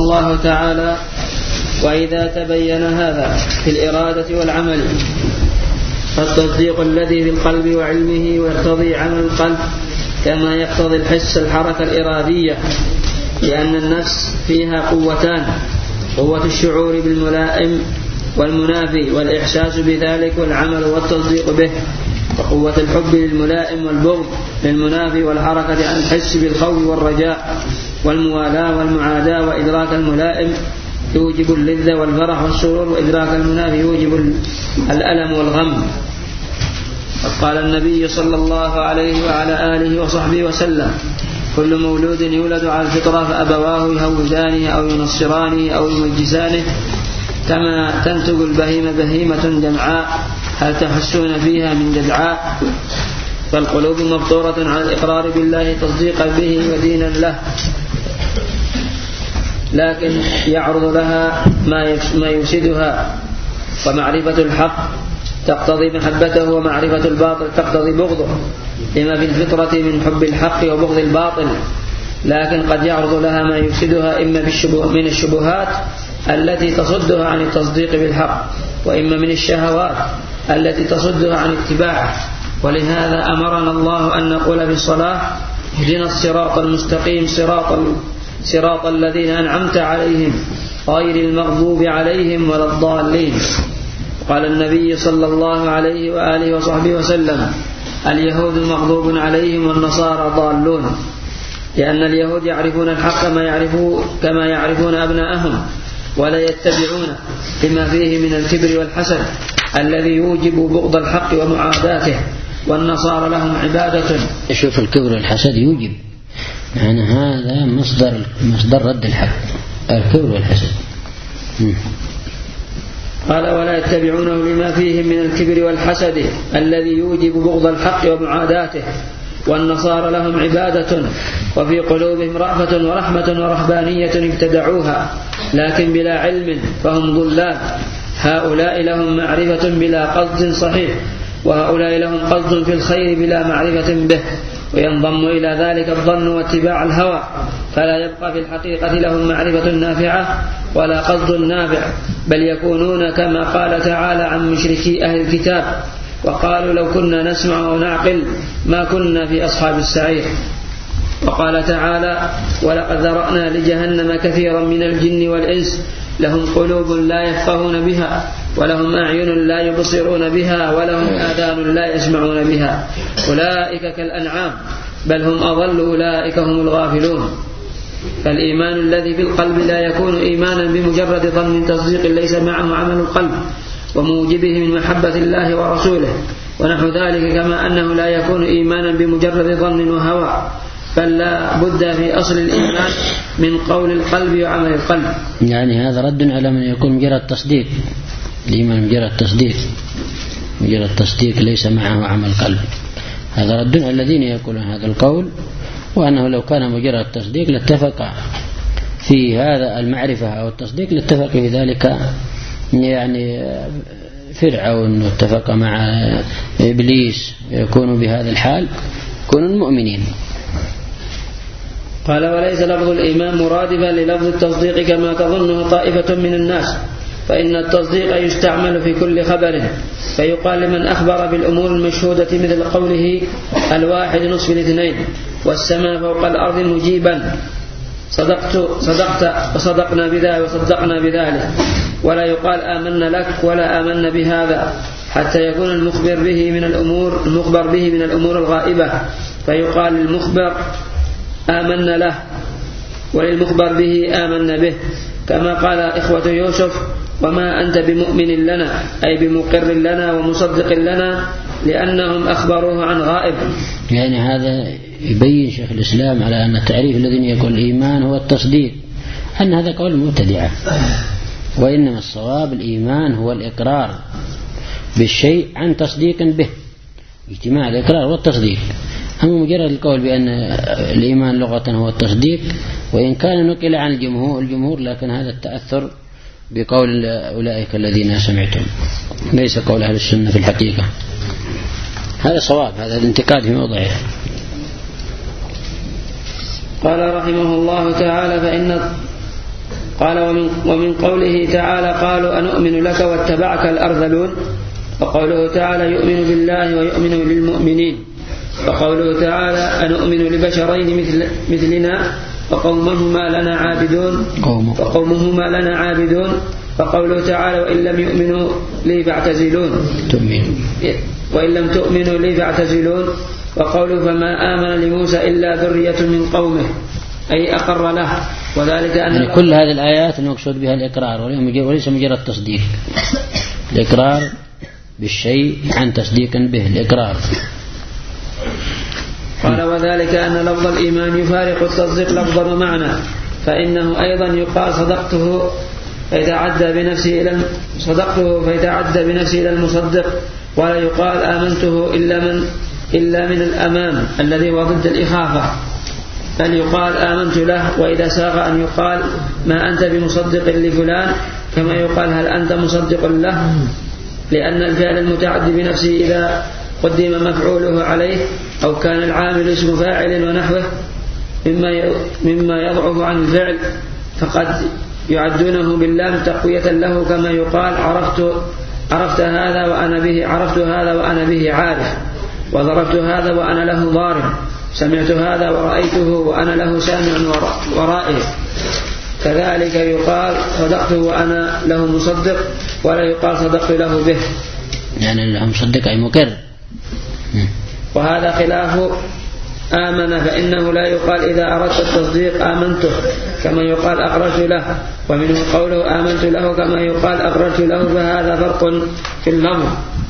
الله تعالى: وإذا تبين هذا في الإرادة والعمل فالتصديق الذي في القلب وعلمه ويقتضي عمل القلب كما يقتضي الحس الحركة الإرادية، لأن النفس فيها قوتان: قوة الشعور بالملائم والمنافي والإحساس بذلك والعمل والتصديق به، وقوة الحب للملائم والبغض للمنافي والحركة عن الحس بالخوف والرجاء والموالاة والمعاداة، وإدراك الملائم يوجب اللذة والفرح والسرور، وإدراك المنافي يوجب الألم والغم. قال النبي صلى الله عليه وعلى آله وصحبه وسلم: كل مولود يولد على الفطرة فأبواه يهودانه أو ينصرانه أو يمجسانه، كما تنتج البهيمة بهيمة جمعاء هل تحسون فيها من جدعاء. فالقلوب مفطورة على الإقرار بالله تصديقا به ودينا له، لكن يعرض لها ما يفسدها، ومعرفة الحق تقتضي محبته، ومعرفة الباطل تقتضي بغضه، لما في الفطرة من حب الحق وبغض الباطل. لكن قد يعرض لها ما يفسدها، إما من الشبهات التي تصدها عن التصديق بالحق، وإما من الشهوات التي تصدها عن اتباعه. ولهذا أمرنا الله أن نقول في الصلاة: اهدنا الصراط المستقيم صراط الذين أنعمت عليهم غير المغضوب عليهم ولا الضالين. قال النبي صلى الله عليه وآله وصحبه وسلم: اليهود مغضوب عليهم والنصارى ضالون، لأن اليهود يعرفون الحق كما يعرفون أبناءهم، ولا يتبعونه لما فيه من الكبر والحسد الذي يوجب بغض الحق ومعاداته، والنصارى لهم عبادة. شوف، الكبر والحسد يوجب، يعني هذا مصدر رد الحق، الكبر والحسد. قال: ولا يتبعونه لما فيه من الكبر والحسد الذي يوجب بغض الحق ومعاداته، والنصارى لهم عبادة وفي قلوبهم رأفة ورحمة ورهبانية ابتدعوها لكن بلا علم فهم ضلال. هؤلاء لهم معرفة بلا قصد صحيح، وهؤلاء لهم قصد في الخير بلا معرفة به، وينضم إلى ذلك الظن واتباع الهوى، فلا يبقى في الحقيقة لهم معرفة نافعة ولا قصد نافع، بل يكونون كما قال تعالى عن مشركي أهل الكتاب: وقالوا لو كنا نسمع ونعقل ما كنا في أصحاب السعير. وقال تعالى: ولقد ذرأنا لجهنم كثيرا من الجن والإنس لهم قلوب لا يفقهون بها ولهم أعين لا يبصرون بها ولهم آذان لا يسمعون بها أولئك كالأنعام بل هم أضل أولئك هم الغافلون. فالإيمان الذي في القلب لا يكون إيمانا بمجرد ظن تصديق ليس معه عمل القلب وموجبه من محبة الله ورسوله ونحو ذلك، كما أنه لا يكون إيمانا بمجرد ظن وهوى، بل لا بد في أصل الإيمان من قول القلب وعمل القلب. يعني هذا رد على من يكون مجرد تصديق، الإيمان مجرد تصديق ليس معه عمل قلب. هذا رد على الذين يقولون هذا القول، وأنه لو كان مجرد تصديق لاتفق في هذا المعرفة أو التصديق، لاتفق في ذلك يعني فرعون واتفق مع إبليس يكون بهذا الحال، يكونوا المؤمنين. قال: وليس لفظ الإيمان مرادفا للفظ التصديق كما تظنه طائفة من الناس، فإن التصديق يستعمل في كل خبر، فيقال لمن أخبر بالأمور المشهودة مثل قوله: الواحد نصف الاثنين، والسماء فوق الأرض مجيبا، صدقت وصدقنا بذلك وصدقنا بذلك. ولا يقال آمنا لك ولا آمنا بهذا، حتى يكون المخبر به من الأمور الغائبة، فيقال للمخبر آمنا له وللمخبر به آمنا به، كما قال إخوة يوسف: وما أنت بمؤمن لنا، أي بمقر لنا ومصدق لنا، لأنهم أخبروه عن غائب. يعني هذا يبين شيخ الإسلام على أن التعريف الذي يقول الإيمان هو التصديق، أن هذا قول مبتدعة، وإنما الصواب الإيمان هو الإقرار بالشيء عن تصديق به، اجتماع الإقرار والتصديق. أما مجرد القول بأن الإيمان لغة هو التصديق، وإن كان نقل عن الجمهور، لكن هذا التأثر بقول أولئك الذين سمعتم، ليس قول أهل السنة في الحقيقة. هذا صواب، هذا الانتقاد في موضعه. قال رحمه الله تعالى: قال ومن قوله تعالى قالوا أنؤمن لك واتبعك الأرذلون، وقوله تعالى يؤمن بالله ويؤمن للمؤمنين، وقوله تعالى أنؤمن لبشرين مثلنا وقومهما لنا عابدون، وقوله تعالى وإن لم يؤمنوا لي فاعتزلون، وقوله فما آمن لموسى إلا ذرية من قومه أي أقر له، وذلك أن يعني كل هذه الآيات المقصود بها الإقرار وليس مجرد تصديق، الإقرار بالشيء عن تصديق به، الإقرار. قال وذلك أن لفظ الإيمان يفارق التصديق لفظا ومعنى، فإنه أيضا يقال صدقته فيتعدى بنفسه إلى المصدق، ولا يقال آمنته إلا من الأمام الذي هو ضد الإخافة، بل يقال آمنت له. وإذا ساغ أن يقال ما أنت بمصدق لفلان كما يقال هل أنت مصدق له، لأن الفعل المتعدي بنفسه إذا قدم مفعوله عليه أو كان العامل اسم فاعل ونحوه مما يضعف عن الفعل فقد يعدونه باللام تقوية له، كما يقال عرفت هذا وأنا به عارف، وضربت هذا وأنا له ضارب، سمعت هذا ورأيته وأنا له سامع ورائه. كذلك يقال صدقت وأنا له مصدق، ولا يقال صدقت له به، يعني له مصدق أي مقر. وهذا خلاف آمن، فإنه لا يقال إذا أردت التصديق آمنته كما يقال أقررت له، ومنه قوله آمنت له كما يقال أقررت له، فهذا فرق في اللفظ.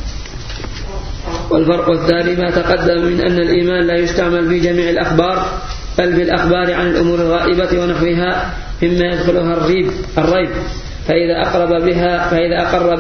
والفرق الثاني ما تقدم من أن الإيمان لا يستعمل في جميع الأخبار، بل في الأخبار عن الأمور الغائبة ونحوها مما يدخلها الريب، فإذا أقر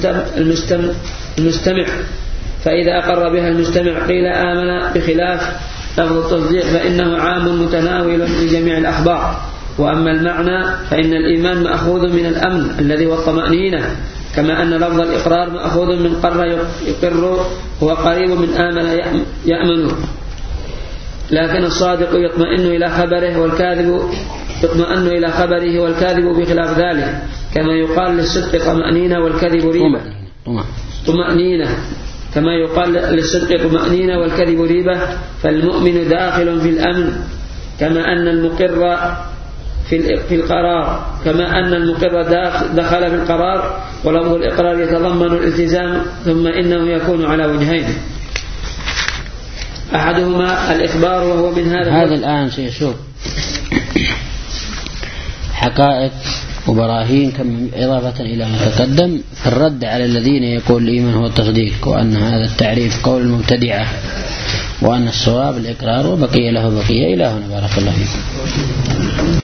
بها المستمع قيل آمن، بخلاف لفظ التصديق فإنه عام متناول لجميع الأخبار. وأما المعنى فإن الإيمان مأخوذ من الأمن الذي هو الطمأنينة، كما أن لفظ الإقرار مأخوذ من قر يقر، هو قريب من آمن يأمن. لكن الصادق يطمئن إلى خبره، والكاذب يطمئن إلى خبره، والكاذب بخلاف ذلك، كما يقال للصدق طمأنينة والكذب ريبة. طمأنينة كما يقال للصدق طمأنينة والكذب ريبة. فالمؤمن داخل في الأمن كما أن المقر في القرار، دخل في القرار. ولفظ الإقرار يتضمن الالتزام، ثم إنه يكون على وجهين، أحدهما الإخبار وهو من هذا الآن سيشوف حقائق وبراهين كم إضافة إلى ما تقدم في الرد على الذين يقول الإيمان هو التصديق، وأن هذا التعريف قول المبتدعة، وأن الصواب الإقرار وبقي له بقية. إلى هنا بارك الله فيكم.